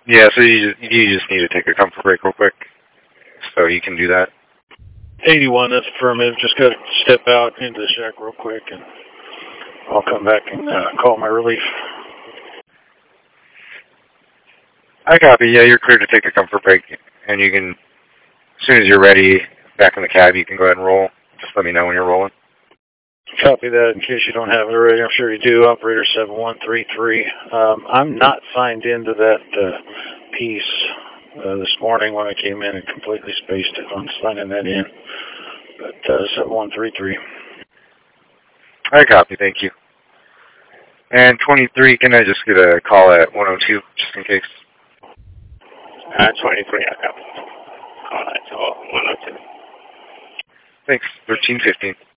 Yeah, so you just need to take a comfort break real quick, so you can do that. 81, that's affirmative. Just got to step out into the shack real quick, and I'll come back and call my relief. I copy. Yeah, you're clear to take a comfort break, and you can, as soon as you're ready, back in the cab, you can go ahead and roll. Just let me know when you're rolling. Copy that in case you don't have it already. I'm sure you do. Operator 7133. I'm not signed into that piece this morning when I came in and completely spaced it. I'm signing that in. But 7133. I copy. Thank you. And 23, can I just get a call at 102, just in case? 23, I copy. All right, so 102. Thanks. 1315.